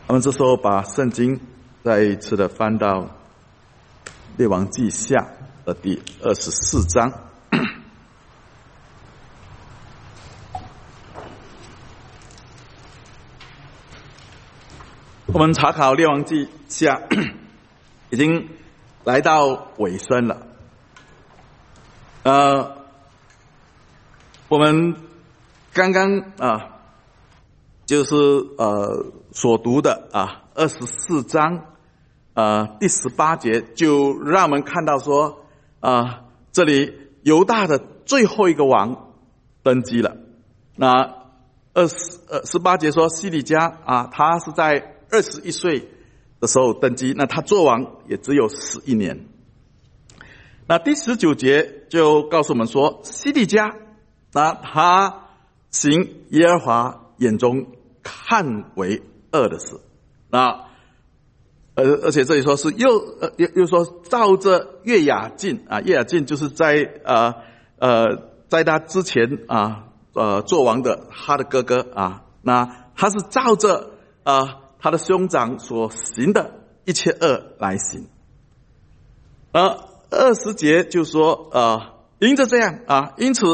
我们这时候把圣经再一次的翻到列王记下的第24章。我们查考列王记下已经来到尾声了。我们刚刚就是所读的24章第18节，就让我们看到说这里犹大的最后一个王登基了。那18节说西底家他是在21岁的时候登基，那他做王也只有11年。那第19节就告诉我们说，西底家他行耶和华眼中看为恶的事。而且这里说是又说照着约雅敬约雅敬就是在他之前做王的他的哥哥那他是照着他的兄长所行的一切恶来行。20节就说因着这样因此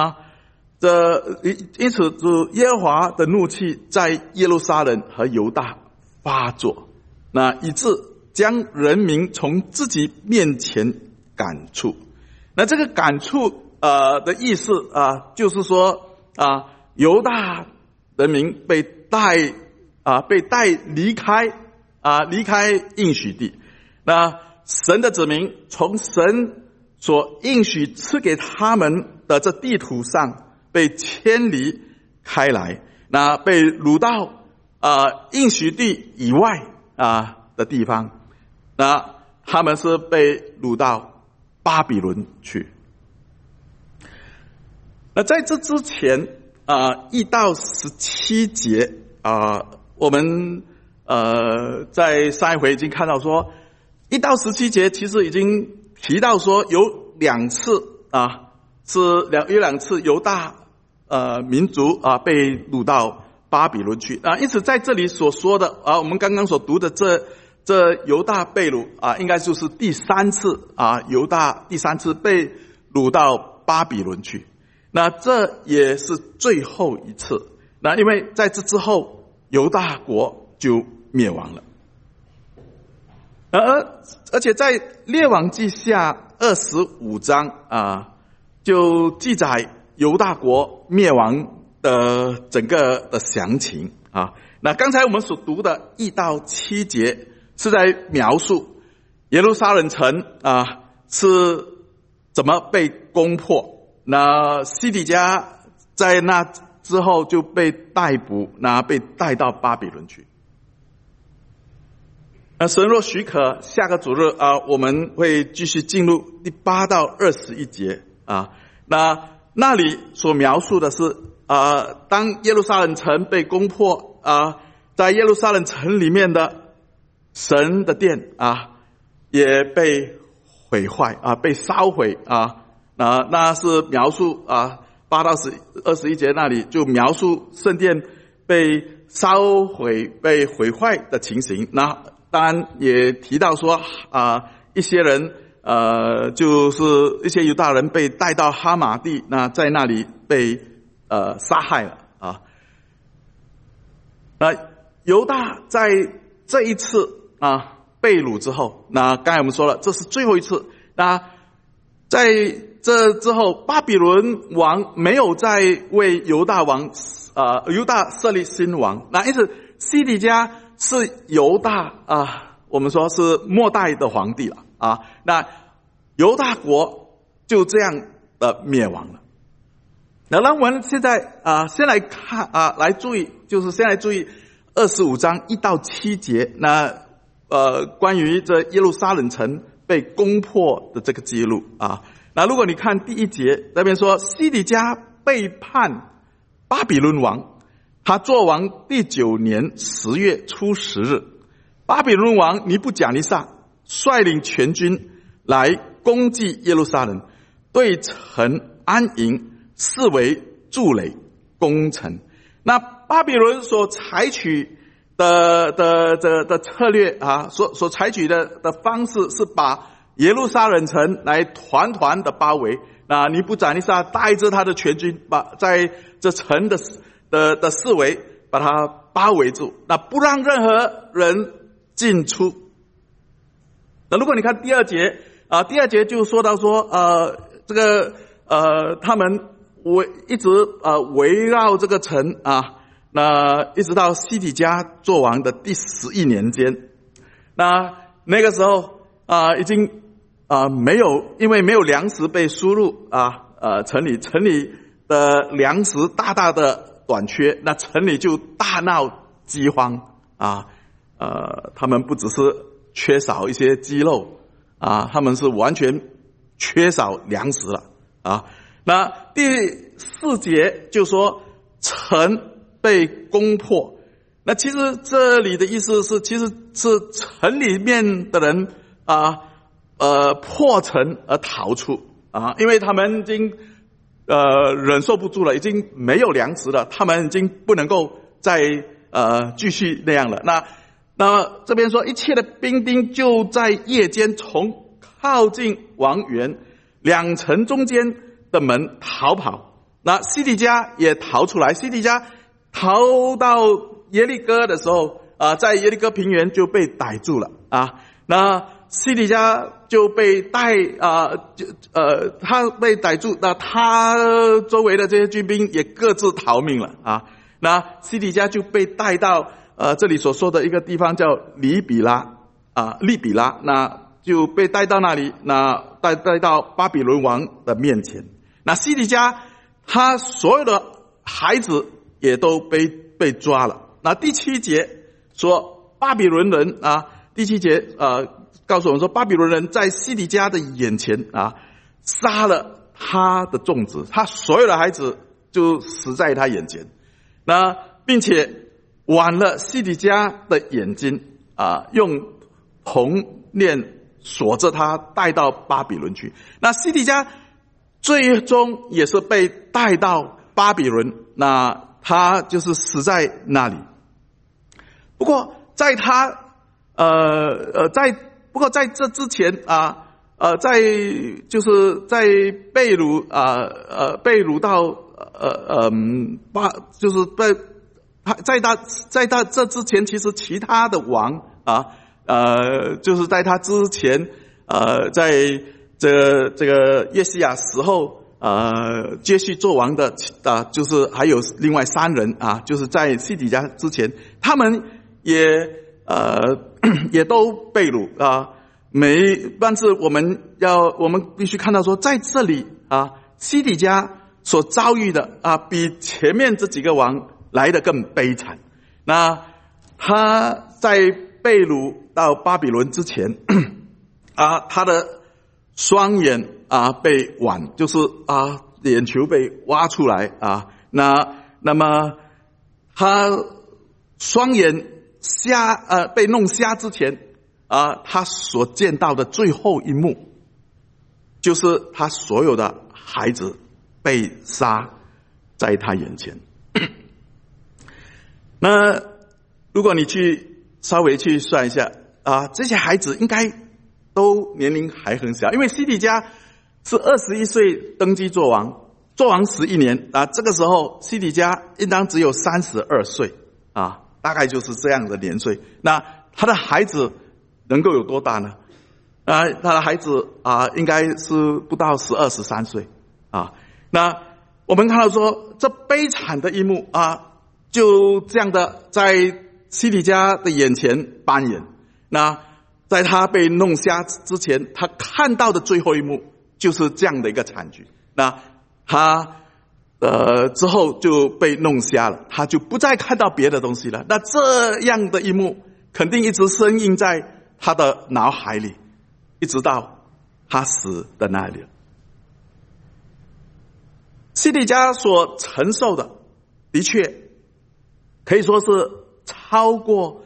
就耶和华的怒气在耶路撒冷和犹大发作，那以致将人民从自己面前赶出。那这个赶出的意思就是说犹大人民被带离开应许地。那神的子民从神所应许赐给他们的这地图上被迁离开来，那被掳到应许地以外的地方。那他们是被掳到巴比伦去。那在这之前1到17节我们在上一回已经看到说1到17节其实已经提到说有两次有两次犹大民族被掳到巴比伦去因此在这里所说的我们刚刚所读的这犹大被掳应该就是第3次犹大第3次被掳到巴比伦去。那这也是最后一次。那因为在这之后犹大国就灭亡了。而且在列王记下25章就记载犹大国灭亡的整个的详情那刚才我们所读的1到7节是在描述耶路撒冷城是怎么被攻破。那西底家在那之后就被逮捕，被带到巴比伦去。那神若许可，下个主日我们会继续进入第8到21节那里所描述的是当耶路撒冷城被攻破在耶路撒冷城里面的神的殿也被毁坏被烧毁那是描述8到21节那里就描述圣殿被烧毁被毁坏的情形。那当然也提到说一些人就是一些犹大人被带到哈马地，那在那里被杀害了那犹大在这一次被掳之后，那刚才我们说了这是最后一次。那在这之后巴比伦王没有再为犹大设立新王，那因此西底家是犹大我们说是末代的皇帝了那犹大国就这样灭亡了。那让我们现在先来看来注意，就是先来注意25章1到7节那关于这耶路撒冷城被攻破的这个记录那如果你看第1节那边说西底家背叛巴比伦王，他做王第9年10月初10日，巴比伦王尼布甲尼撒率领全军来攻击耶路撒冷，对城安营，视为筑垒攻城。那巴比伦所采取的策略啊，所采取的方式是把耶路撒冷城来团团的包围。那尼布甲尼撒带着他的全军，在这城的四围把它包围住，那不让任何人进出。那如果你看第二节啊，第二节就说到说他们一直围绕这个城啊，那一直到西底家作王的第11年间，那个时候已经没有，因为没有粮食被输入城里的粮食大大的短缺，那城里就大闹饥荒他们不只是缺少一些鸡肉他们是完全缺少粮食了那第4节就说城被攻破，那其实这里的意思是，其实是城里面的人破城而逃出因为他们已经忍受不住了，已经没有粮食了，他们已经不能够再继续那样了。那这边说，一切的兵丁就在夜间从靠近王园2城中间的门逃跑，那西底家也逃出来，西底家逃到耶利哥的时候在耶利哥平原就被逮住了那西底家就被他被逮住，那他周围的这些军兵也各自逃命了那西底家就被带到这里所说的一个地方叫利比拉，那就被带到那里，那带到巴比伦王的面前。那西底家他所有的孩子也都被抓了。那第7节说巴比伦人第7节告诉我们说，巴比伦人在西底家的眼前杀了他的众子，他所有的孩子就死在他眼前，那并且剜了西底家的眼睛用铜链锁着他带到巴比伦去。那西底家最终也是被带到巴比伦，那他就是死在那里。不过在这之前就是在被掳到就是在他这之前，其实其他的王就是在他之前在这个约西亚时候接续做王的就是还有另外3人就是在西底家之前，他们也都被掳但是我们必须看到说，在这里西底家所遭遇的比前面这几个王来得更悲惨。那他在被掳到巴比伦之前他的双眼被剜，就是眼球被挖出来那么他双眼被弄瞎之前他所见到的最后一幕，就是他所有的孩子被杀在他眼前。那如果你稍微去算一下这些孩子应该都年龄还很小，因为西底家是21岁登基做王11年这个时候西底家应当只有32岁大概就是这样的年岁。那他的孩子能够有多大呢？他的孩子应该是不到12、13岁那我们看到说，这悲惨的一幕就这样的在西底家的眼前扮演。那在他被弄瞎之前，他看到的最后一幕就是这样的一个惨剧。那他之后就被弄瞎了，他就不再看到别的东西了。那这样的一幕肯定一直深印在他的脑海里，一直到他死的那里。西底家所承受的的确可以说是超过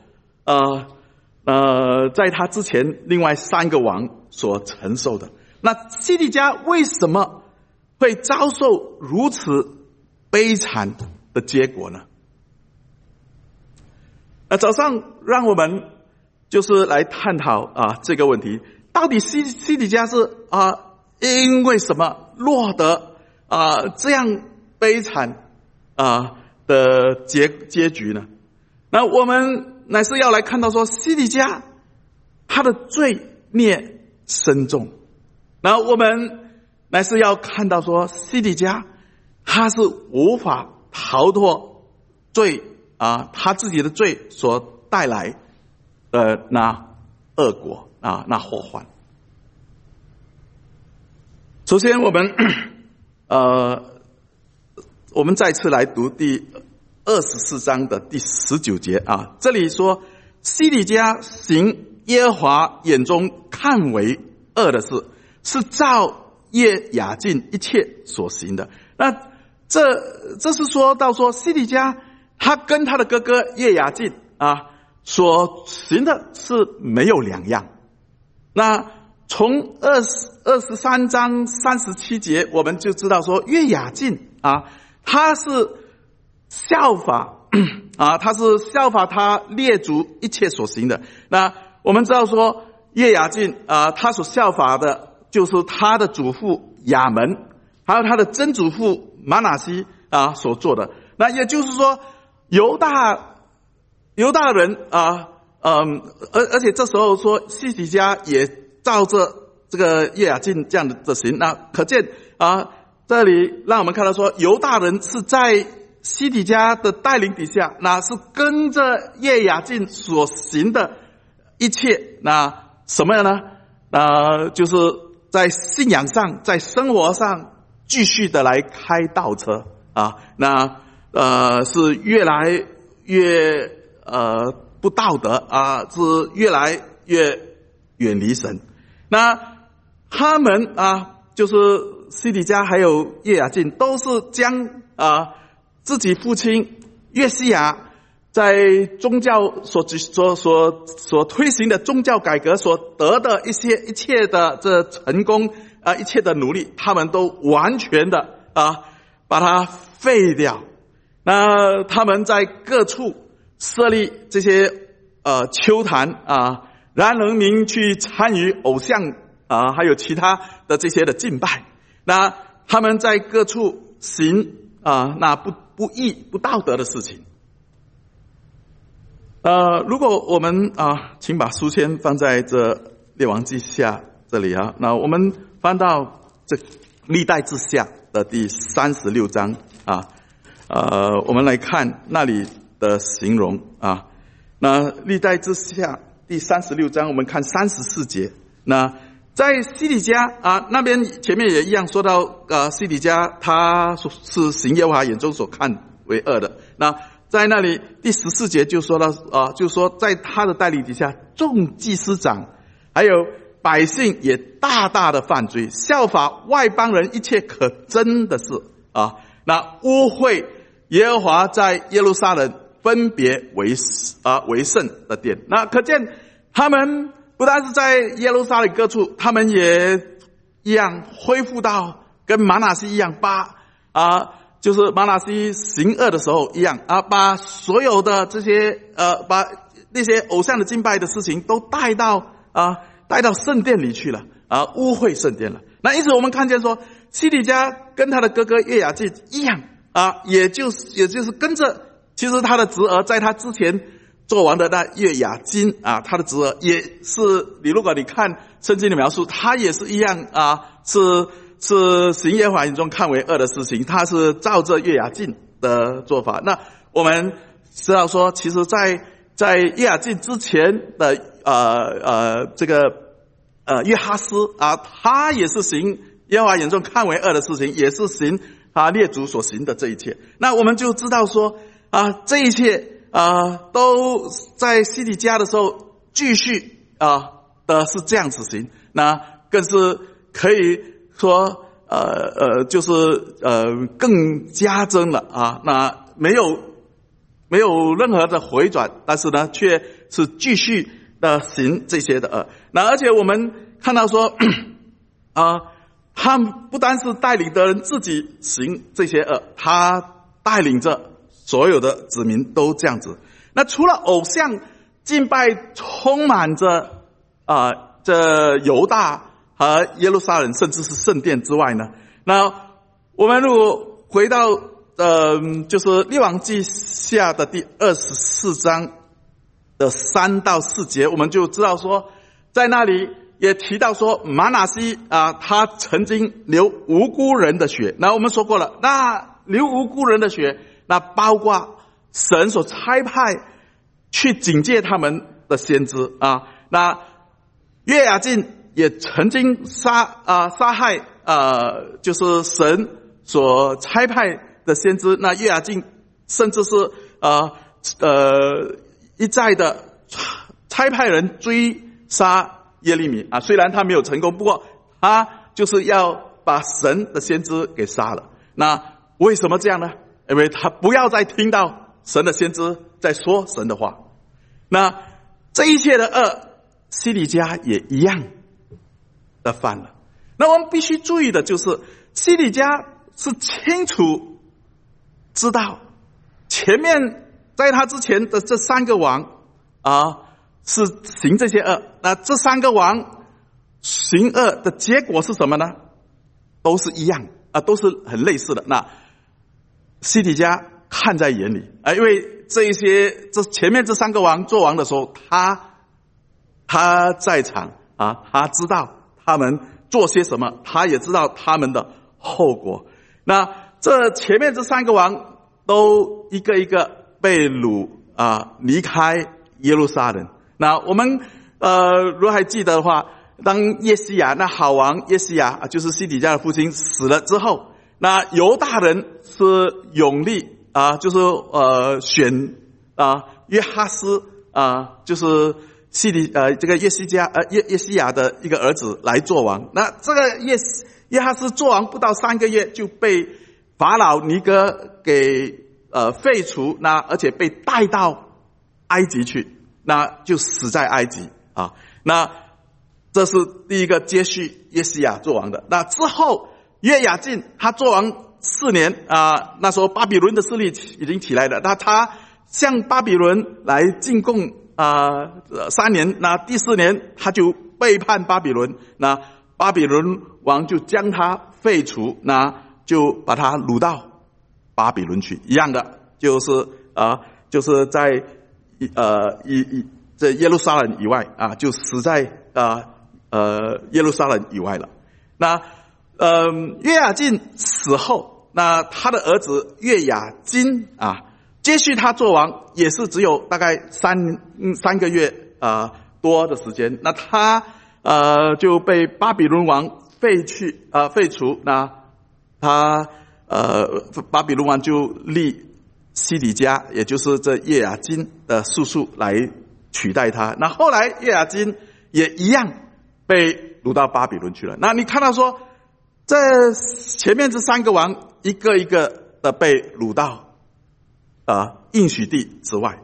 在他之前另外3个王所承受的。那西底家为什么会遭受如此悲惨的结果呢？ 那早上让我们就是来探讨这个问题，到底西底家是因为什么落得这样悲惨的结局呢？那我们乃是要来看到说，西底家他的罪孽深重，然后我们乃是要看到说，西底家他是无法逃脱罪他自己的罪所带来的那恶果那祸患。首先我们再次来读第24章的第19节这里说，西底家行耶和华眼中看为恶的事，是照耶雅敬一切所行的。那这是说到说，西底家他跟他的哥哥耶雅敬所行的是没有两样。那从23章37节我们就知道说，耶雅敬他是效法他列祖一切所行的。那我们知道说，耶雅敬他所效法的就是他的祖父亚门，还有他的曾祖父玛拿西所做的。那也就是说，犹大人而且这时候说西底家也照着这个耶雅敬这样的行。那可见这里让我们看到说，犹大人是在西底家的带领底下，那是跟着耶雅敬所行的一切，那什么样呢？就是在信仰上，在生活上继续的来开倒车那是越来越不道德是越来越远离神。那他们就是西底家还有耶雅敬，都是将自己父亲约西亚在宗教所推行的宗教改革所得的一切的这成功一切的努力，他们都完全的把它废掉。那他们在各处设立这些丘坛让人民去参与偶像还有其他的这些的敬拜。那他们在各处行那不义不道德的事情。如果我们请把书签放在这列王记下这里那我们翻到这历代志下的第36章我们来看那里的形容那历代志下第36章我们看34节。那在西底家那边前面也一样说到西底家他是行耶和华眼中所看为恶的。那在那里第14节就说到就说在他的带领底下，众祭司长还有百姓也大大的犯罪，效法外邦人一切可憎的事那污秽耶和华在耶路撒冷分别为圣的殿。那可见他们不但是在耶路撒冷各处，他们也一样恢复到跟玛拿西一样，就是玛拿西行恶的时候一样把所有的这些把那些偶像的敬拜的事情都带到圣殿里去了污秽圣殿了。那因此我们看见说，西底家跟他的哥哥耶雅敬一样也就是跟着，其实他的侄儿在他之前做完的那耶雅金他的侄儿也是，如果你看圣经的描述，他也是一样是行耶和华眼中看为恶的事情，他是照着耶雅敬的做法。那我们知道说，其实在耶雅敬之前的这个约哈斯他也是行耶和华眼中看为恶的事情，也是行列祖所行的这一切。那我们就知道说这一切都在西底家的时候继续的是这样子行。那更是可以说就是更加增了那没有任何的回转，但是呢却是继续的行这些的恶。那而且我们看到说他不单是带领的人自己行这些恶，他带领着所有的子民都这样子。 那除了偶像敬拜充满着这犹大和耶路撒冷甚至是圣殿之外呢，那我们如果回到就是列王记下的第24章的3到4节，我们就知道说，在那里也提到说玛拿西他曾经流无辜人的血。那我们说过了，那流无辜人的血，那包括神所差派去警戒他们的先知那约雅敬也曾经杀害就是神所差派的先知。那约雅敬甚至是一再的差派人追杀耶利米虽然他没有成功，不过他就是要把神的先知给杀了。那为什么这样呢？因为他不要再听到神的先知在说神的话。那这一切的恶，西底家也一样的犯了。那我们必须注意的就是，西底家是清楚知道前面在他之前的这3个王是行这些恶。那这3个王行恶的结果是什么呢？都是一样都是很类似的。那西底家看在眼里因为这前面这3个王做王的时候，他在场他知道他们做些什么，他也知道他们的后果。那这前面这3个王都一个一个被掳离开耶路撒冷。那我们如果还记得的话，当耶西亚那好王耶西亚就是西底家的父亲死了之后，那犹大人是永立就是选约哈斯就是这个耶西亚的一个儿子来做王。那这个约哈斯做王不到3个月就被法老尼哥给废除，那而且被带到埃及去，那就死在埃及那这是第一个接续耶西亚做王的。那之后约雅敬他做王4年那时候巴比伦的势力已经起来了，那他向巴比伦来进贡3年，那第4年他就背叛巴比伦，那巴比伦王就将他废除，那就把他掳到巴比伦去。一样的就是在这耶路撒冷以外就死在耶路撒冷以外了。那约雅敬死后，那他的儿子约雅斤接续他做王，也是只有大概三个月多的时间。那他就被巴比伦王废除。那他巴比伦王就立西底家，也就是这约雅斤的叔叔来取代他。那后来约雅斤也一样被掳到巴比伦去了。那你看到说，这前面这3个王一个一个的被掳到应许地之外，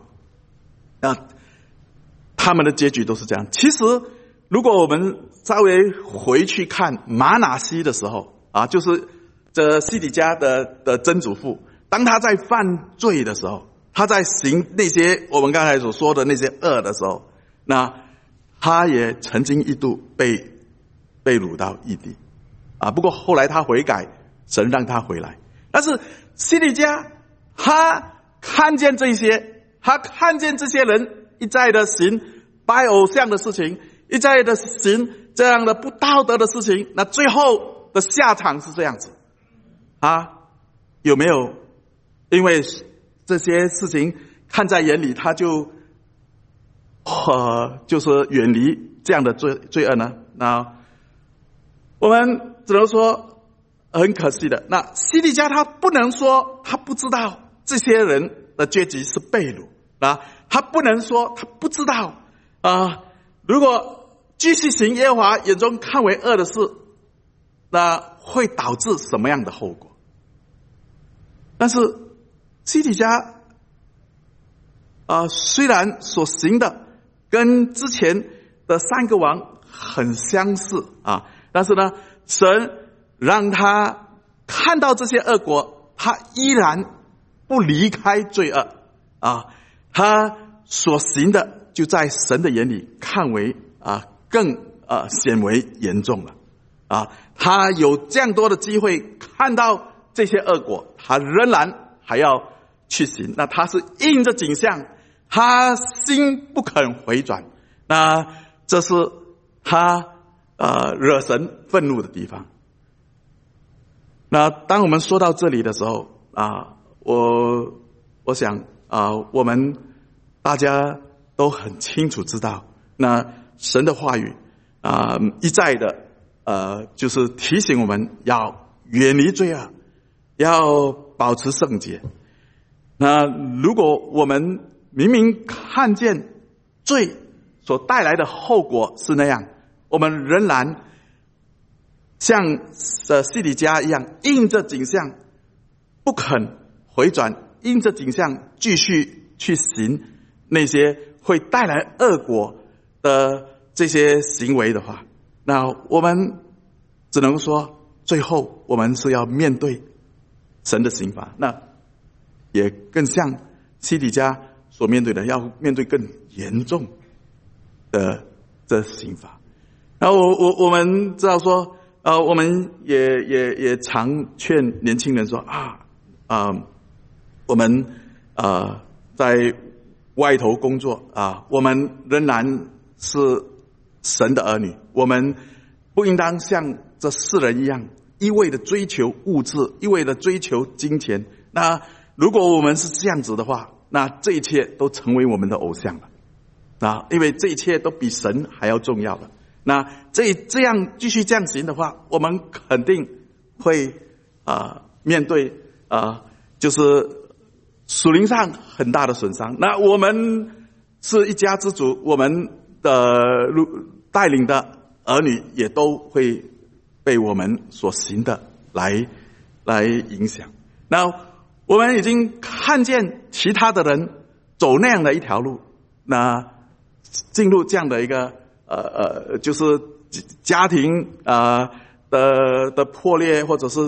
他们的结局都是这样。其实如果我们稍微回去看玛拿西的时候就是这西底家的曾祖父，当他在犯罪的时候，他在行那些我们刚才所说的那些恶的时候，那他也曾经一度被掳到异地不过后来他悔改，神让他回来。但是西底家他看见这些，他看见这些人一再的行拜偶像的事情，一再的行这样的不道德的事情，那最后的下场是这样子有没有因为这些事情看在眼里，他就是远离这样的罪恶呢？那我们只能说很可惜的，那西底家他不能说他不知道这些人的结局是被掳他不能说他不知道如果继续行耶和华眼中看为恶的事，那会导致什么样的后果？但是西底家虽然所行的跟之前的3个王很相似但是呢，神让他看到这些恶果，他依然不离开罪恶他所行的就在神的眼里看为更显为严重了他有这样多的机会看到这些恶果，他仍然还要去行。那他是应着景象，他心不肯回转，那这是他惹神愤怒的地方。那当我们说到这里的时候我想我们大家都很清楚知道，那神的话语一再的就是提醒我们要远离罪恶，要保持圣洁。那如果我们明明看见罪所带来的后果是那样，我们仍然像西底家一样应着景象不肯回转，应着景象继续去行那些会带来恶果的这些行为的话，那我们只能说最后我们是要面对神的刑罚，那也更像西底家所面对的，要面对更严重的这刑罚。然后我们知道说我们也常劝年轻人说我们在外头工作我们仍然是神的儿女，我们不应当像这世人一样一味的追求物质，一味的追求金钱。那如果我们是这样子的话，那这一切都成为我们的偶像了因为这一切都比神还要重要了。那这样继续这样行的话，我们肯定会面对就是属灵上很大的损伤。那我们是一家之主，我们的带领的儿女也都会被我们所行的来影响。那我们已经看见其他的人走那样的一条路，那进入这样的一个就是家庭的破裂，或者是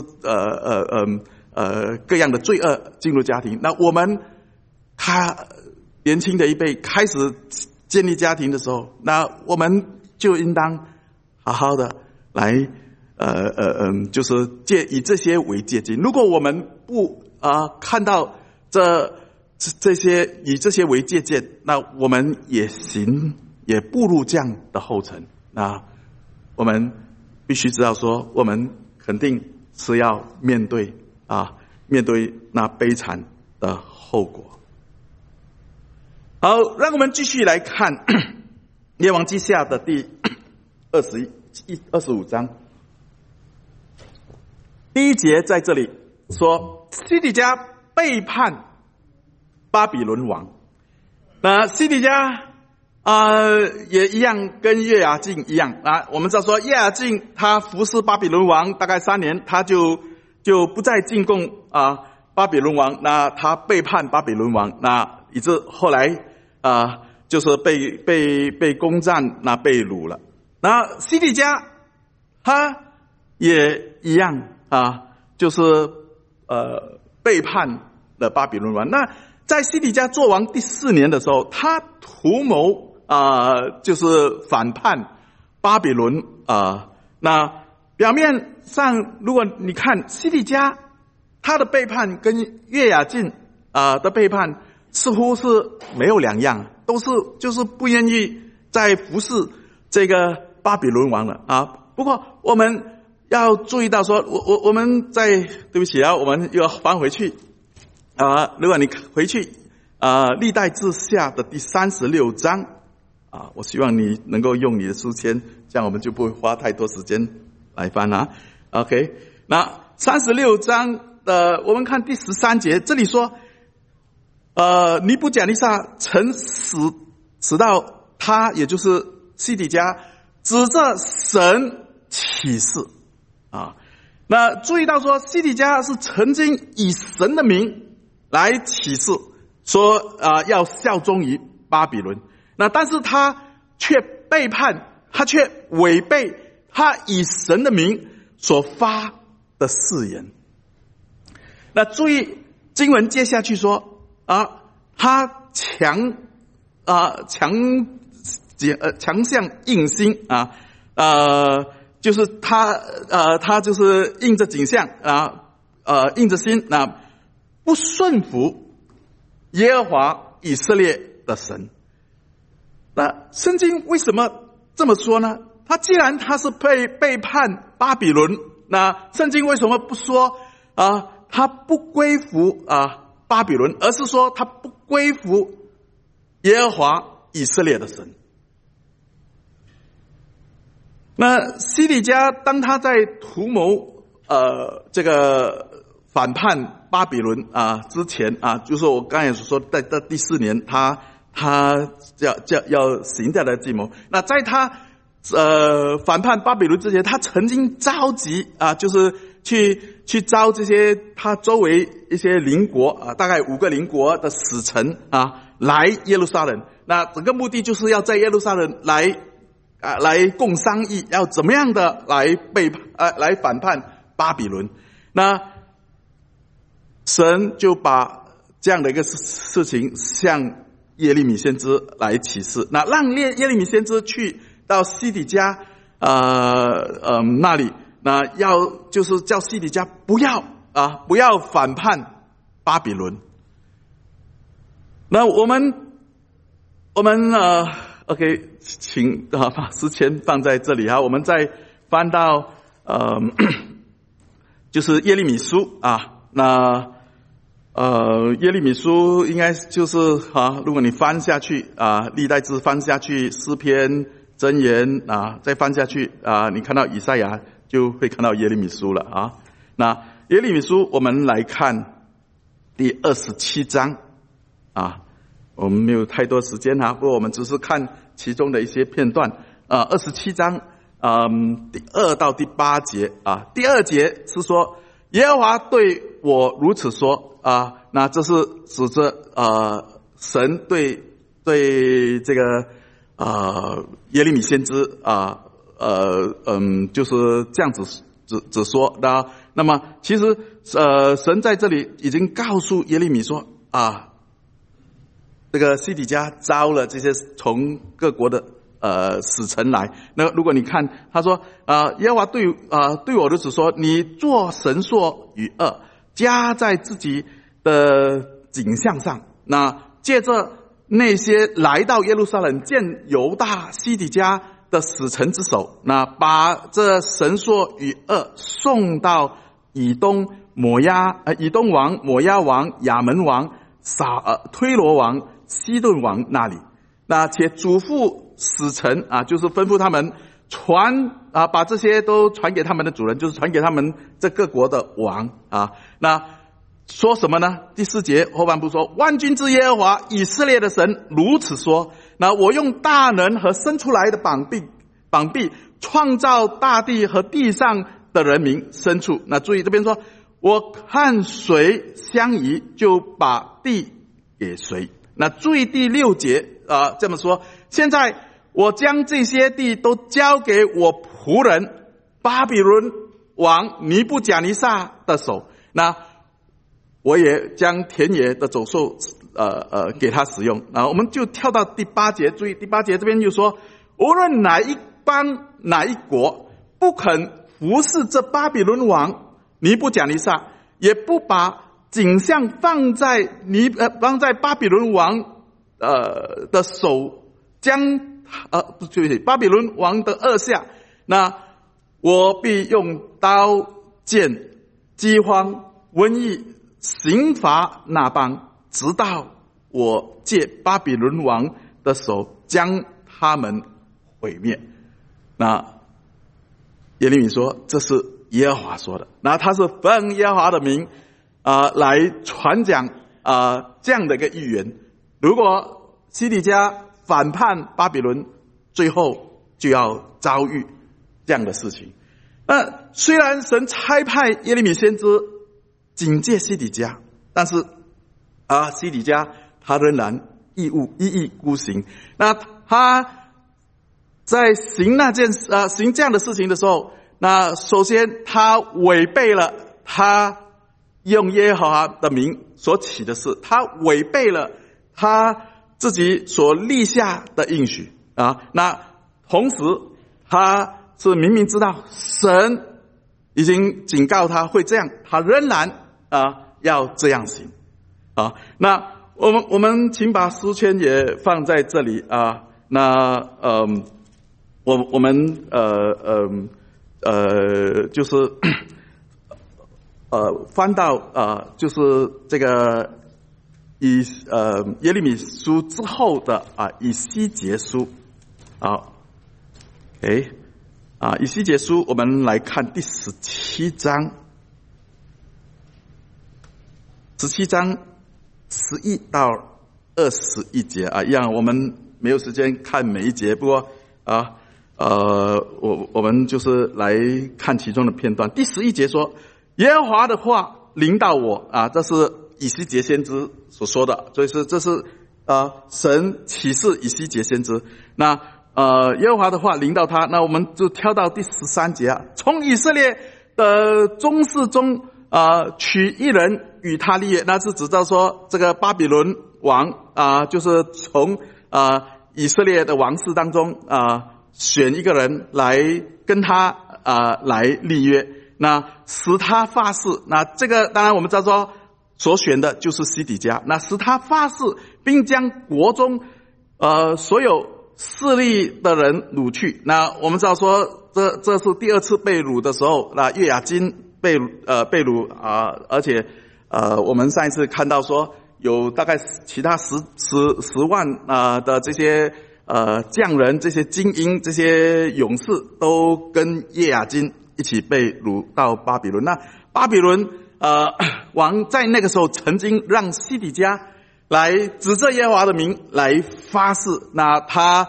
各样的罪恶进入家庭。那我们年轻的一辈开始建立家庭的时候，那我们就应当好好的来就是以这些为借鉴。如果我们不看到这些以这些为借鉴，那我们也步入这样的后尘。那我们必须知道说，我们肯定是要面对那悲惨的后果。好，让我们继续来看列王记下的第25章第1节，在这里说西底家背叛巴比伦王。那西底家也一样，跟约雅敬一样我们知道说约雅敬他服侍巴比伦王大概3年，他就不再进贡巴比伦王，那他背叛巴比伦王，那以致后来就是被攻占，那被掳了。那西底家他也一样就是背叛了巴比伦王。那在西底家做王第4年的时候，他图谋就是反叛巴比伦那表面上如果你看西底家他的背叛跟约雅敬的背叛似乎是没有两样，都是就是不愿意再服侍这个巴比伦王了不过我们要注意到说，我们对不起我们又要翻回去如果你回去历代志下的第36章我希望你能够用你的书签，这样我们就不会花太多时间来翻OK， 那36章我们看第13节，这里说尼布甲尼撒曾使到他，也就是西底家指着神起誓那注意到说西底家是曾经以神的名来起誓说要效忠于巴比伦，那但是他却背叛，他却违背他以神的名所发的誓言。那注意经文接下去说他强项硬心啊，就是他就是硬着颈项啊，硬着心啊，不顺服耶和华以色列的神。那圣经为什么这么说呢？既然他是背叛巴比伦，那圣经为什么不说他不归服巴比伦，而是说他不归服耶和华以色列的神？那西底家当他在图谋这个反叛巴比伦之前就是我刚才所说在第4年他要行掉的计谋。那在他反叛巴比伦之前，他曾经召集就是去招这些他周围一些邻国大概5个邻国的使臣来耶路撒冷。那整个目的就是要在耶路撒冷来共商议，要怎么样的来反叛巴比伦。那神就把这样的一个事情向耶利米先知来启示，那让耶利米先知去到西底家那里，那就是叫西底家不要反叛巴比伦。那我们OK， 请把时间放在这里我们再翻到就是耶利米书那耶利米书应该就是如果你翻下去历代志翻下去，诗篇箴言再翻下去你看到以赛亚就会看到耶利米书了那耶利米书我们来看第27章我们没有太多时间不过我们只是看其中的一些片段27章第2到第8节第2节是说耶和华对我如此说那这是指着神对这个耶利米先知就是这样子只说那么其实神在这里已经告诉耶利米说这个西底家招了这些从各国的使臣来。那如果你看他说耶和华对我如此说，你做神塑与恶加在自己的景象上，那借着那些来到耶路撒冷见犹大西底家的使臣之手，那把这神塑与恶送到以东王、摩押王、亚门王、推罗王、西顿王那里，那且嘱咐使臣就是吩咐他们把这些都传给他们的主人，就是传给他们这各国的王那说什么呢？第4节后半部说，万军之耶和华以色列的神如此说，那我用大能和伸出来的膀臂创造大地和地上的人民牲畜。那注意这边说，我看谁相宜就把地给谁。那注意第6节这么说，现在我将这些地都交给我仆人巴比伦王尼布甲尼撒的手，那我也将田野的走兽给他使用。我们就跳到第8节，注意第8节这边就说，无论哪一邦哪一国不肯服侍这巴比伦王尼布甲尼撒，也不把景象放在巴比伦王的手，巴比伦王的恶下，那我必用刀剑、饥荒、瘟疫刑罚那邦，直到我借巴比伦王的手将他们毁灭。那耶利米说这是耶和华说的，那他是奉耶和华的名来传讲这样的一个预言，如果西底家反叛巴比伦，最后就要遭遇这样的事情。那虽然神差派耶利米先知警戒西底家，但是西底家他仍然一意孤行。那他在行这样的事情的时候，那首先他违背了他用耶和华的名所起的事，他违背了他自己所立下的应许啊。那同时他是明明知道神已经警告他会这样，他仍然要这样行啊。那我们请把诗签也放在这里啊。那我们就是翻到就是这个耶利米书之后的以西结书以西结书我们来看第17章，17章11到21节一样，我们没有时间看每一节，不过我们就是来看其中的片段。第11节说，耶和华的话临到我这是以西结先知所说的，所以这是神启示以西结先知。那耶和华的话临到他，那我们就跳到第13节从以色列的宗室中取一人与他立约，那是指到说这个巴比伦王就是从以色列的王室当中选一个人来跟他来立约，那使他发誓。那这个当然我们知道说所选的就是西底家，那使他发誓，并将国中所有势力的人掳去。那我们知道说这是第二次被掳的时候，那约雅斤被掳而且我们上一次看到说有大概其他10万的这些匠人、这些精英、这些勇士都跟约雅斤一起被掳到巴比伦。那巴比伦王在那个时候曾经让西底家来指着耶和华的名来发誓，那他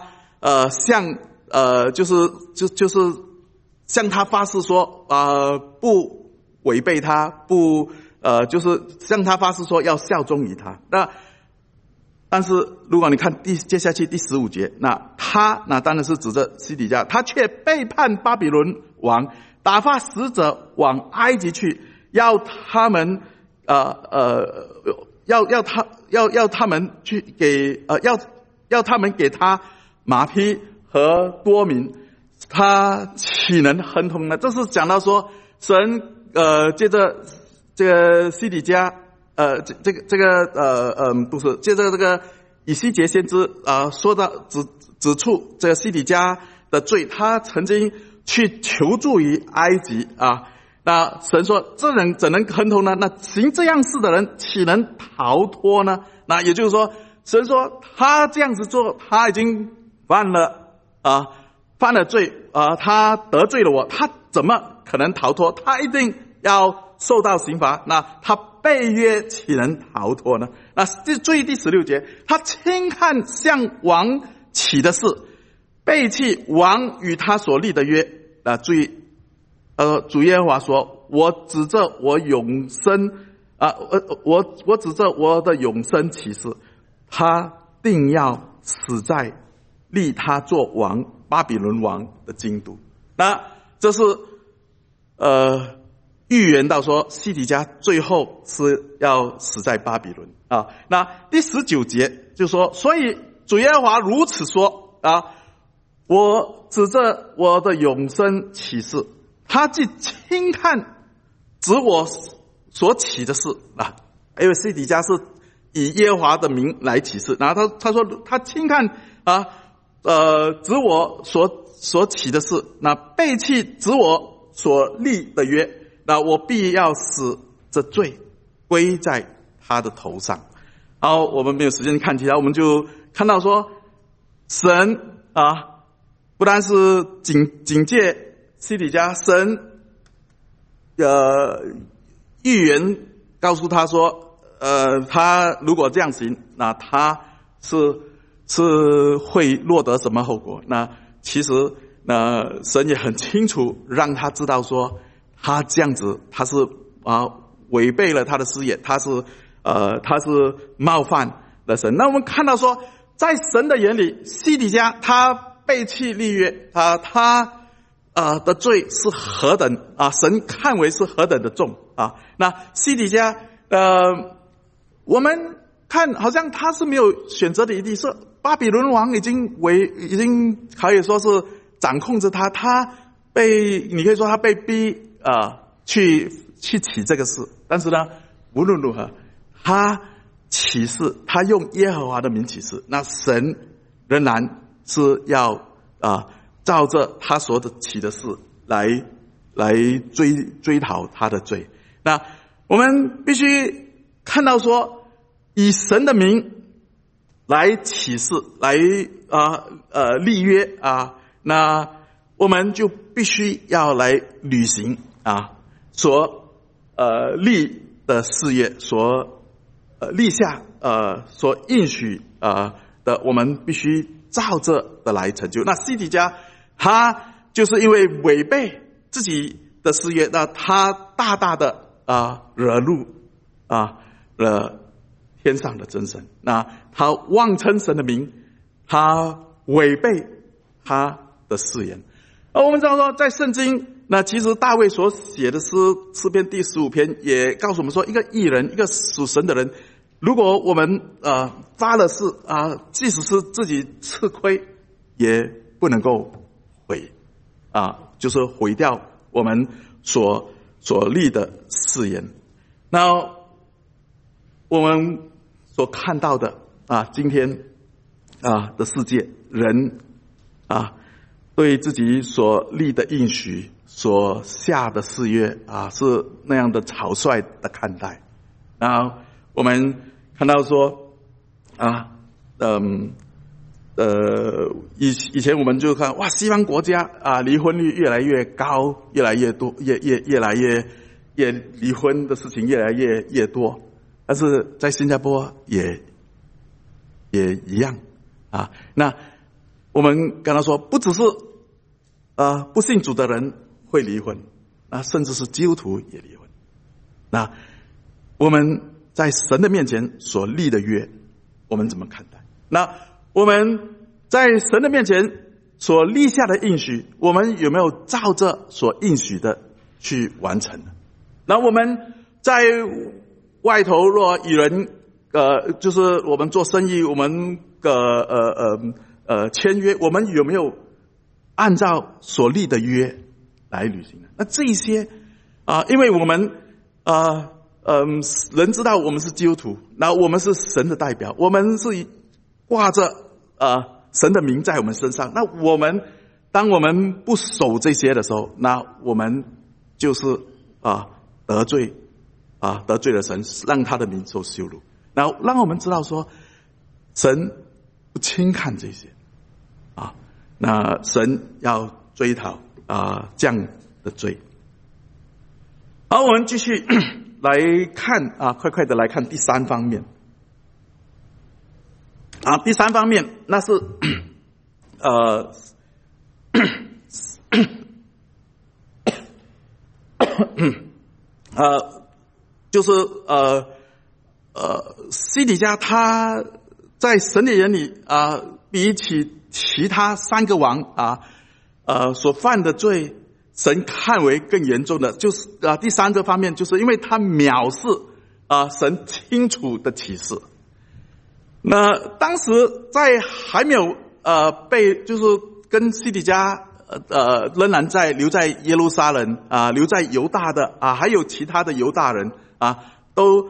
就是向他发誓说不违背他，不就是向他发誓说要效忠于他。但是如果你看接下去第15节，那当然是指着西底家，他却背叛巴比伦王，打发使者往埃及去，要他们要他们去给要他们给他马匹和多民，他岂能亨通呢？这是讲到说神借着这个西底家不是借着这个以西结先知说到指出这个西底家的罪，他曾经去求助于埃及那神说这人怎能亨通呢？那行这样事的人岂能逃脱呢？那也就是说神说他这样子做，他已经犯了罪他得罪了我，他怎么可能逃脱？他一定要受到刑罚，那他背约岂能逃脱呢？那注意第16节，他轻看向王起的事，背弃王与他所立的约。注意主耶和华说，我指着我永生我指着我的永生起誓，他定要死在立他做王巴比伦王的京都。那这是预言到说西底家最后是要死在巴比伦那第19节就说，所以主耶和华如此说我指着我的永生起誓，他既轻看指我所起的事因为西底家是以耶和华的名来起誓，然后他说他轻看指我所起的事，那背弃指我所立的约，那我必要使这罪归在他的头上。好，我们没有时间看其他，我们就看到说神不但是警戒西底家，神预言告诉他说他如果这样行，那他是会落得什么后果。那其实神也很清楚让他知道说他这样子他是违背了他的誓言，他是冒犯了神。那我们看到说在神的眼里，西底家他背弃立约他的罪是何等神看为是何等的重那西底家我们看好像他是没有选择的余地，是巴比伦王已经可以说是掌控着他，你可以说他被逼去起这个事，但是呢，无论如何，他起誓，他用耶和华的名起誓，那神仍然是要照着他所起的事来追讨他的罪。那我们必须看到说，以神的名来起誓，来立约那我们就必须要来履行所立的誓约，所立下所应许的，我们必须照着的来成就。那西底家他就是因为违背自己的誓约，那他大大的惹怒了天上的真神，那他妄称神的名，他违背他的誓言。而我们知道说，在圣经，那其实大卫所写的诗篇第15篇也告诉我们说，一个义人，一个属神的人，如果我们发了誓即使是自己吃亏，也不能够就是毁掉我们所立的誓言。那我们所看到的今天的世界，人对自己所立的应许，所下的誓约是那样的草率的看待。那我们看到说以前我们就看西方国家离婚率越来越高，越来越多，越来越离婚的事情越来越多。但是在新加坡也一样那我们刚才说，不只是不信主的人会离婚，甚至是基督徒也离婚。那我们在神的面前所立的约，我们怎么看待？那我们在神的面前所立下的应许，我们有没有照着所应许的去完成呢？那我们在外头若与人就是我们做生意，我们签约，我们有没有按照所立的约来履行呢？那这一些因为我们人知道我们是基督徒，那我们是神的代表，我们是挂着神的名在我们身上。那当我们不守这些的时候，那我们就是得罪了神，让他的名受羞辱。然后让我们知道说，神不轻看这些那神要追讨这样的罪。好，我们继续来看快的来看第三方面第三方面，那是就是西底家他在神的眼里比起其他3个王所犯的罪，神看为更严重的，就是第3个方面，就是因为他藐视神清楚的启示。那当时在还没有就是跟西底家仍然留在耶路撒冷留在犹大的还有其他的犹大人都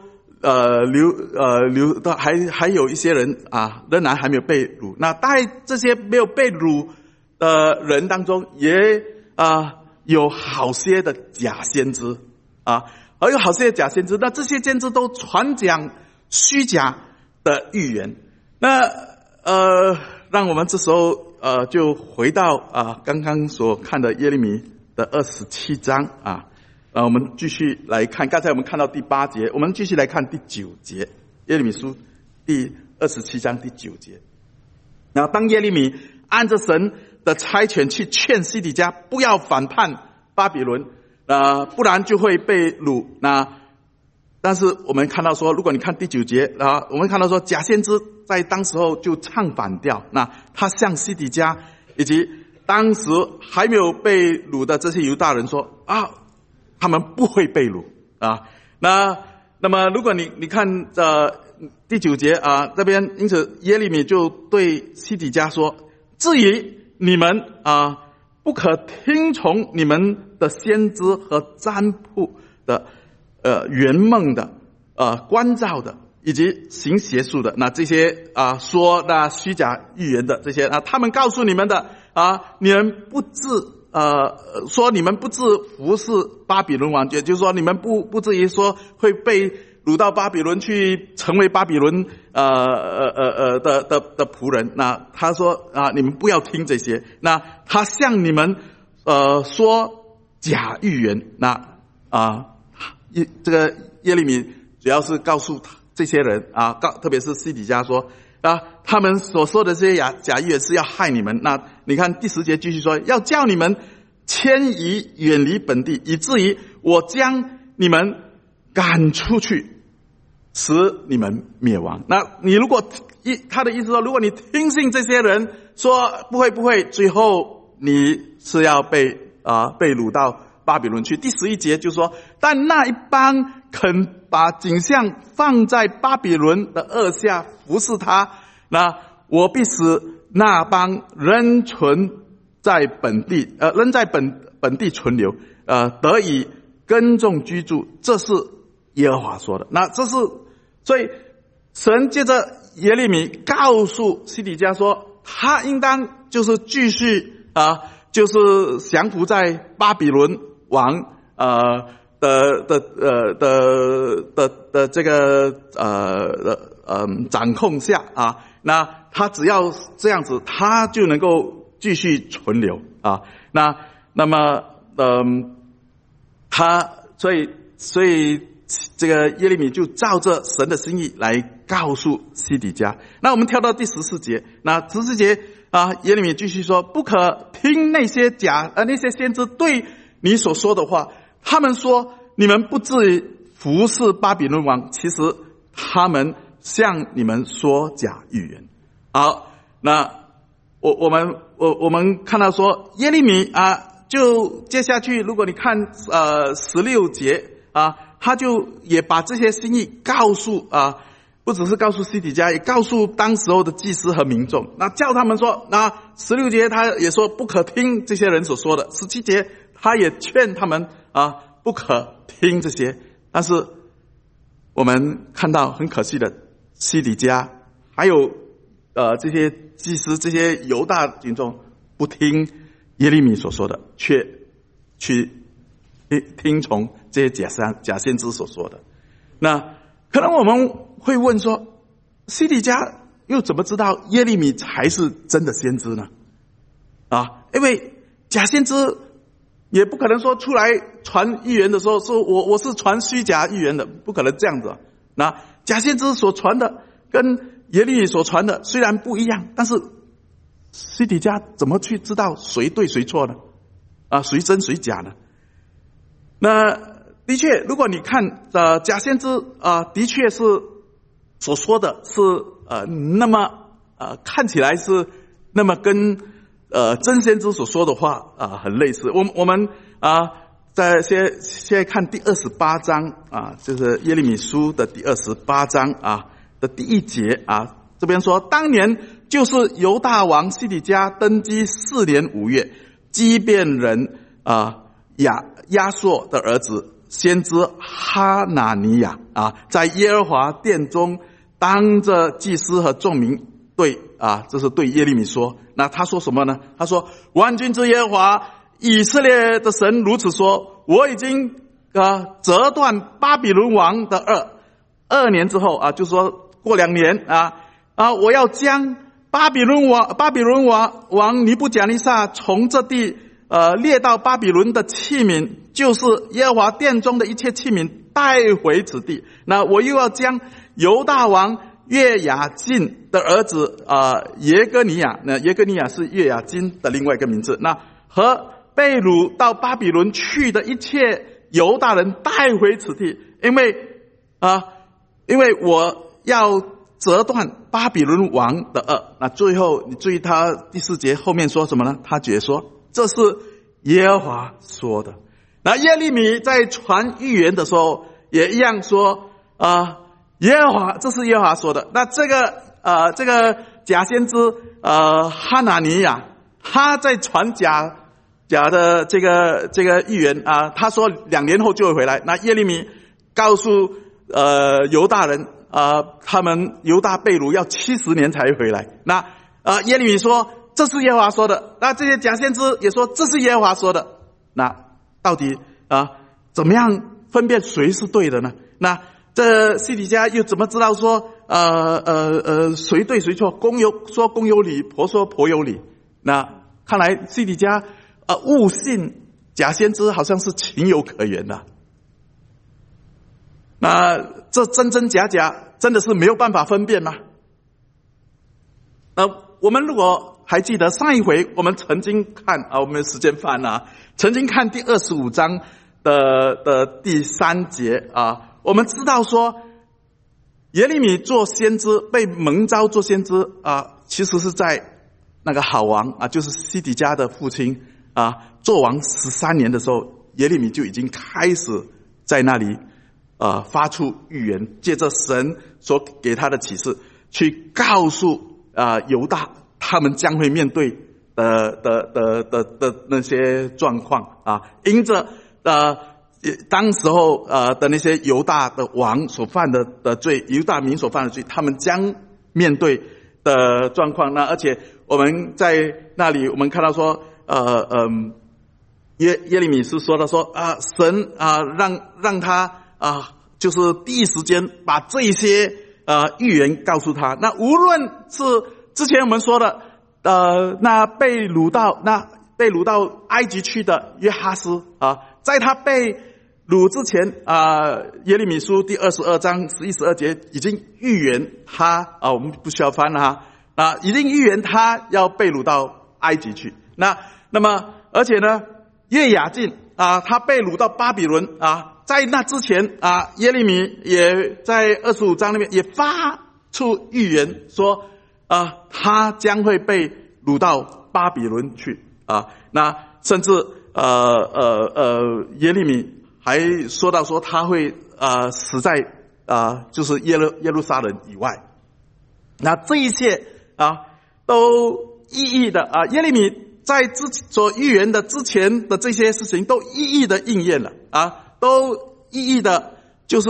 还有一些人仍然还没有被掳。那在这些没有被掳的人当中，也有好些的假先知还有好些的假先知。那这些先知都传讲虚假的预言。那让我们这时候就回到刚刚所看的耶利米的27章我们继续来看，刚才我们看到第8节，我们继续来看第9节，耶利米书第27章第9节。然后当耶利米按着神的差遣去劝西底家不要反叛巴比伦不然就会被掳。但是我们看到说，如果你看第9节我们看到说，假先知在当时候就唱反调，那他向西底家以及当时还没有被掳的这些犹大人说他们不会被掳那么如果你看第9节啊，这边因此耶利米就对西底家说：至于你们不可听从你们的先知和占卜的圆梦的观照的，以及行邪术的，那这些说那虚假预言的这些他们告诉你们的你们不说你们不至服侍巴比伦王，也就是说你们不至于说会被掳到巴比伦去成为巴比伦的仆人。那他说你们不要听这些。那他向你们说假预言。那这个耶利米主要是告诉这些人特别是西底家说他们所说的这些假预言是要害你们。那你看第10节继续说，要叫你们迁移远离本地，以至于我将你们赶出去，使你们灭亡。那你如果他的意思说，如果你听信这些人说不会，最后你是要被掳到巴比伦去。第11节就说，但那一帮肯把景象放在巴比伦的軛下服侍他，那我必使那帮仍在本地存留，得以耕种居住。这是耶和华说的。那这是所以神借着耶利米告诉西底家说，他应当就是继续就是降服在巴比伦王的这个掌控下那他只要这样子，他就能够继续存留那么所以这个耶利米就照着神的心意来告诉西底家。那我们跳到第14节，那14节耶利米继续说，不可听那些先知对你所说的话，他们说你们不至于服侍巴比伦王，其实他们向你们说假预言。好，那我们看到说耶利米就接下去，如果你看16节他就也把这些心意告诉不只是告诉西底家，也告诉当时候的祭司和民众。那叫他们说，那16节他也说不可听这些人所说的，17节他也劝他们不可听这些。但是我们看到很可惜的，西底家还有这些祭司这些犹大群众不听耶利米所说的，却去听从这些假先知所说的。那可能我们会问说，西底家又怎么知道耶利米才是真的先知呢？因为假先知也不可能说出来传预言的时候说我是传虚假预言的，不可能这样子。那假先知所传的跟耶利米所传的虽然不一样，但是西底家怎么去知道谁对谁错呢？谁真谁假呢？那的确，如果你看假先知的确是所说的是那么看起来是那么跟真先知所说的话很类似。我们现在看第28章就是耶利米书的第28章的第1节这边说，当年就是犹大王西底家登基4年5月，基遍人亚硕的儿子先知哈拿尼亚在耶和华殿中当着祭司和众民这是对耶利米说。那他说什么呢？他说，万军之耶和华以色列的神如此说，我已经折断巴比伦王的2年之后就是说过2年我要将巴比伦王尼布甲尼撒从这地列到巴比伦的器皿，就是耶和华殿中的一切器皿带回此地。那我又要将犹大王约雅斤的儿子耶哥尼亚，那耶哥尼亚是约雅斤的另外一个名字，那和被掳到巴比伦去的一切犹大人带回此地，因为我要折断巴比伦王的那最后你注意他第4节后面说什么呢？他解说这是耶和华说的。那耶利米在传预言的时候也一样说耶和华，这是耶和华说的。那这个假先知哈拿尼亚，他在传假的这个预言啊，他说2年后就会回来。那耶利米告诉犹大人他们犹大被掳要70年才会回来。那耶利米说这是耶和华说的，那这些假先知也说这是耶和华说的。那到底怎么样分辨谁是对的呢？那这西底家又怎么知道说谁对谁错？公有理，婆说婆有理。那看来西底家误信假先知好像是情有可原的。那这真真假假真的是没有办法分辨吗？我们如果还记得上一回我们曾经看我们时间翻曾经看第25章的第3节我们知道说耶利米做先知，被蒙召做先知其实是在那个好王就是西底家的父亲做王13年的时候，耶利米就已经开始在那里发出预言，借着神所给他的启示去告诉犹大他们将会面对的那些状况因着当时候的那些犹大的王所犯的罪，犹大民所犯的罪，他们将面对的状况。那而且我们在那里我们看到说耶利米是说的说神让他就是第一时间把这些预言告诉他。那无论是之前我们说的那被掳到埃及去的约哈斯在他被掳之前耶利米书第22章11、12节已经预言他我们不需要翻已经预言他要被掳到埃及去。那么而且呢约雅敬他被掳到巴比伦在那之前耶利米也在25章那边也发出预言说他将会被掳到巴比伦去那甚至耶利米还说到说他会死在就是耶路撒冷以外。那这一切都一一的耶利米在所预言的之前的这些事情都一一的应验了都一一的就是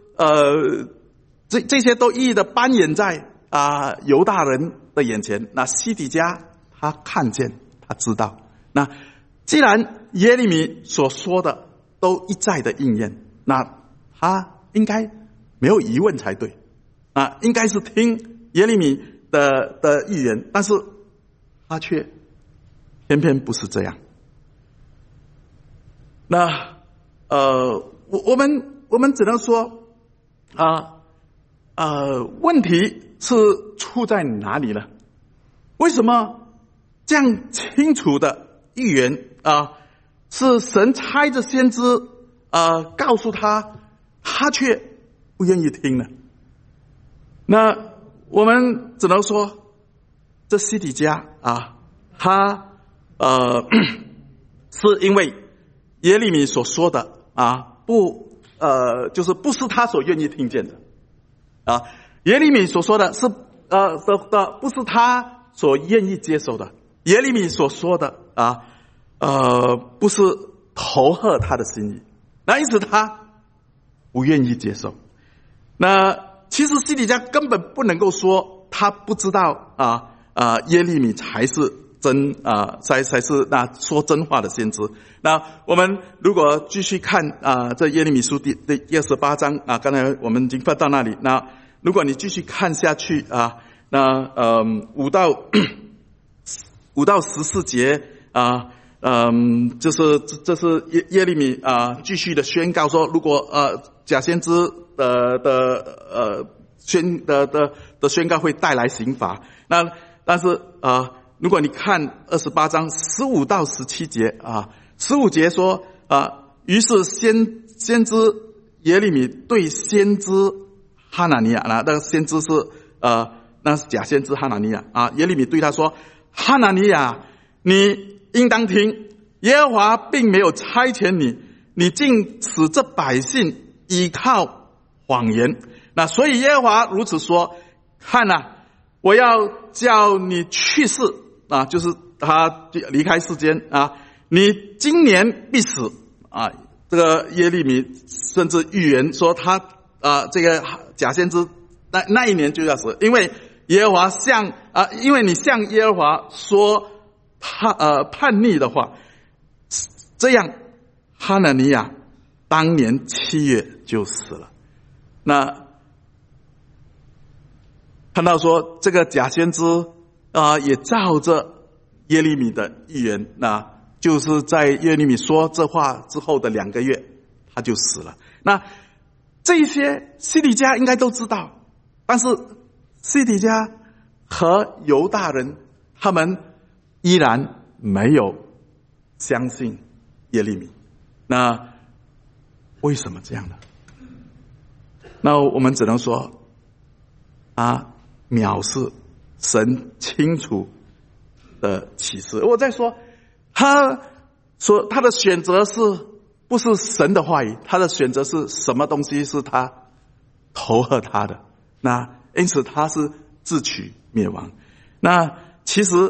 这些都一一的扮演在犹大人的眼前。那西底家他看见他知道，那既然耶利米所说的都一再的应验，那他应该没有疑问才对应该是听耶利米的预言，但是他却偏偏不是这样。那我们只能说问题是出在哪里呢？为什么这样清楚的预言是神差着先知告诉他，他却不愿意听呢？那我们只能说这西底家他是因为耶利米所说的就是不是他所愿意听见的耶利米所说的是不是他所愿意接受的，耶利米所说的不是投合他的心意，那因此他不愿意接受。那其实西底家根本不能够说他不知道耶利米才是才是那说真话的先知。那我们如果继续看这耶利米书第28章刚才我们已经翻到那里，那如果你继续看下去那5到14节就是这是耶利米继续的宣告说，如果假先知的宣告会带来刑罚。那但是如果你看28章15到17节15节说于是先知耶利米对先知哈拿尼亚那个先知是那是假先知哈拿尼亚耶利米对他说，哈拿尼亚，你应当听，耶和华并没有差遣你，你竟使这百姓依靠谎言， 那所以耶和华如此说，看啊，我要叫你去世啊，就是他离开世间啊，你今年必死啊。这个耶利米甚至预言说他这个假先知那一年就要死，因为耶和华因为你向耶和华说叛逆的话，这样哈拿尼亚当年7月就死了。那看到说这个假先知也照着耶利米的预言，那就是在耶利米说这话之后的2个月他就死了。那这些西底家应该都知道，但是西底家和犹大人他们依然没有相信耶利米。那为什么这样呢？那我们只能说藐视神清楚的启示。我在说他的选择不是神的话语，他的选择是什么东西是他投合他的，那因此他是自取灭亡。那其实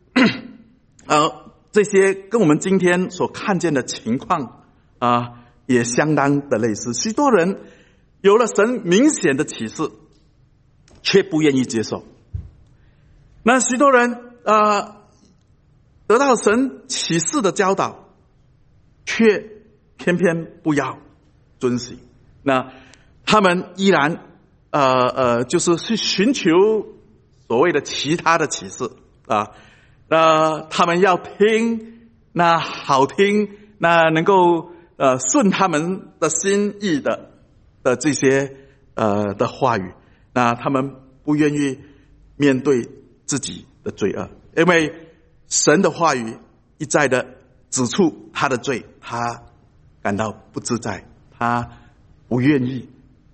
这些跟我们今天所看见的情况也相当的类似。许多人有了神明显的启示却不愿意接受，那许多人得到神启示的教导却偏偏不要遵行，那他们依然就是去寻求所谓的其他的启示他们要听那好听那能够顺他们的心意的这些的话语，那他们不愿意面对自己的罪恶，因为神的话语一再的指出他的罪，他感到不自在，他不愿意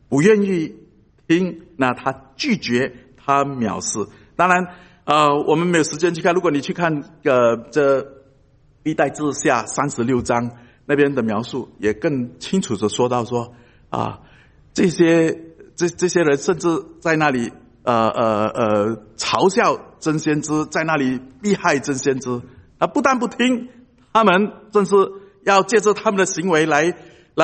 听，那他拒绝，他藐视。当然我们没有时间去看，如果你去看这历代志下36章那边的描述，也更清楚的说到说这些人甚至在那里嘲笑真先知，在那里逼害真先知不但不听，他们正是要借着他们的行为来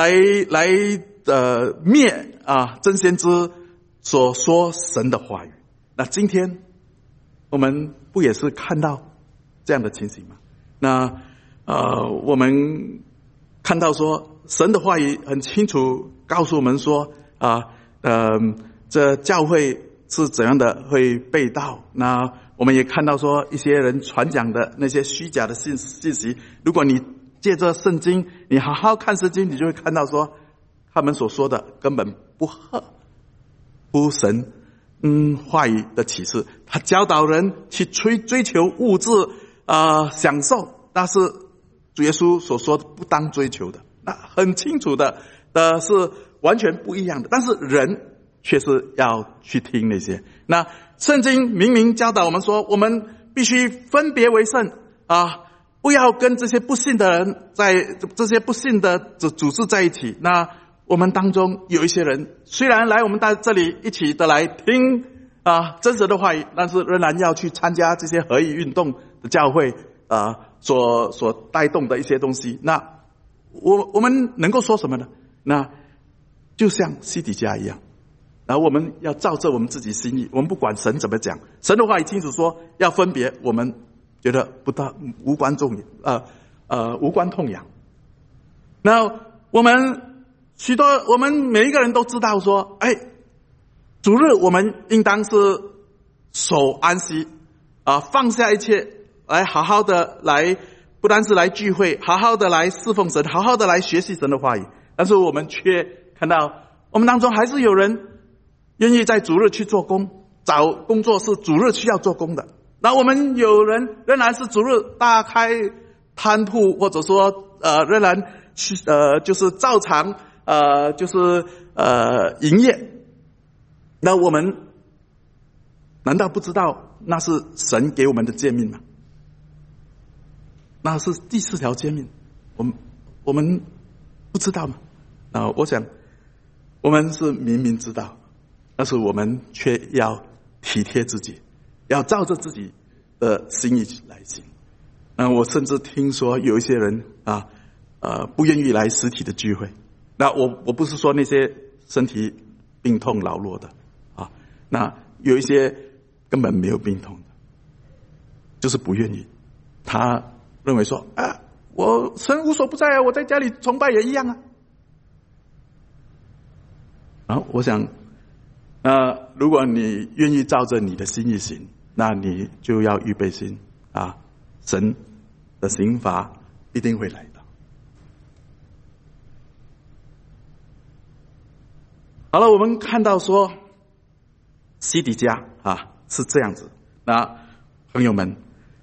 灭真先知所说神的话语。那今天我们不也是看到这样的情形吗？那我们看到说神的话语很清楚告诉我们说这教会是怎样的会被盗。那我们也看到说一些人传讲的那些虚假的信息，如果你借着圣经你好好看圣经，你就会看到说他们所说的根本不合乎神话语的启示。他教导人去追求物质享受，那是主耶稣所说的不当追求的，那很清楚的是完全不一样的。但是人却是要去听那些。那圣经明明教导我们说，我们必须分别为圣不要跟这些不信的人这些不信的组织在一起。那我们当中有一些人虽然来我们在这里一起的来听真实的话语，但是仍然要去参加这些合意运动的教会所带动的一些东西。那我们能够说什么呢？那就像西底家一样，然后我们要照着我们自己心意，我们不管神怎么讲，神的话语清楚说要分别，我们觉得无关痛痒。那我们每一个人都知道说主日我们应当是守安息放下一切来好好的来，不单是来聚会，好好的来侍奉神，好好的来学习神的话语。但是我们却看到我们当中还是有人愿意在主日去做工，找工作是主日需要做工的。那我们有人仍然是主日大开摊铺，或者说仍然去就是照常就是营业。那我们难道不知道那是神给我们的诫命吗？那是第4条诫命，我们不知道吗？我想我们是明明知道， 但是我们却要体贴自己，要照着自己的心意来行。我甚至听说有一些人不愿意来实体的聚会。那我不是说那些身体病痛劳弱的那有一些根本没有病痛的，就是不愿意。他认为说我神无所不在我在家里崇拜也一样我想如果你愿意照着你的心意行，那你就要预备心神的刑罚一定会来的。好了，我们看到说西底家是这样子。那朋友们，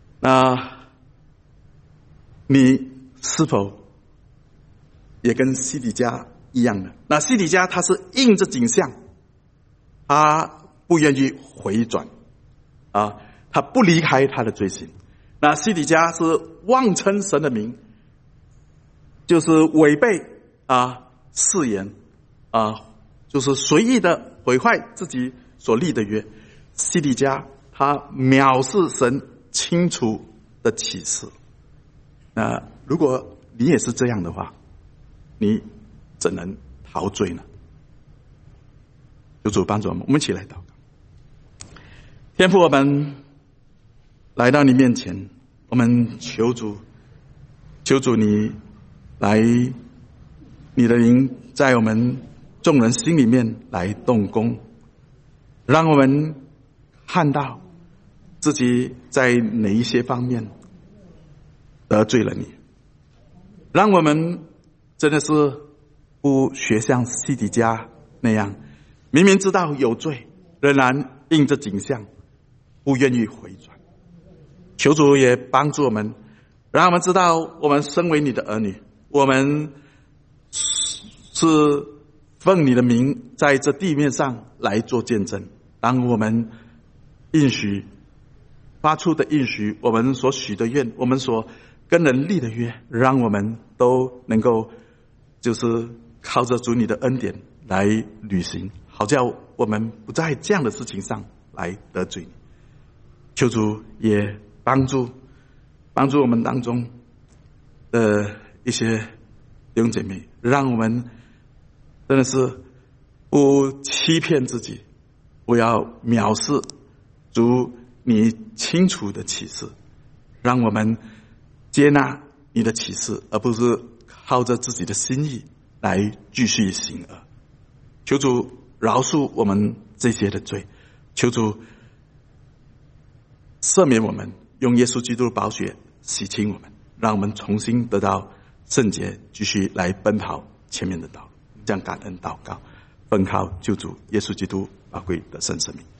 你是否也跟西底家一样的？那西底家他是应着景象，他不愿意回转他不离开他的罪行。那西底家是妄称神的名，就是违背誓言就是随意的毁坏自己所立的约。西底家他藐视神清楚的启示。那如果你也是这样的话，你怎能逃罪呢？求主帮助我们，我们一起来祷告。天父，我们来到你面前，我们求主你来，你的灵在我们众人心里面来动工，让我们看到自己在哪一些方面得罪了你，让我们真的是不学像西底家那样，明明知道有罪，仍然应着景象，不愿意回转。求主也帮助我们，让我们知道我们身为你的儿女，我们是奉你的名在这地面上来做见证。当我们应许发出的应许，我们所许的愿，我们所跟人立的约，让我们都能够就是靠着主你的恩典来履行，好叫我们不在这样的事情上来得罪你。求主也帮助我们当中的一些弟兄姐妹，让我们真的是不欺骗自己，不要藐视主你清楚的启示，让我们接纳你的启示，而不是靠着自己的心意来继续行恶。求主饶恕我们这些的罪，求主赦免我们，用耶稣基督的宝血洗清我们，让我们重新得到圣洁，继续来奔跑前面的道路。这样感恩祷告，奉靠救主耶稣基督宝贵的圣生命。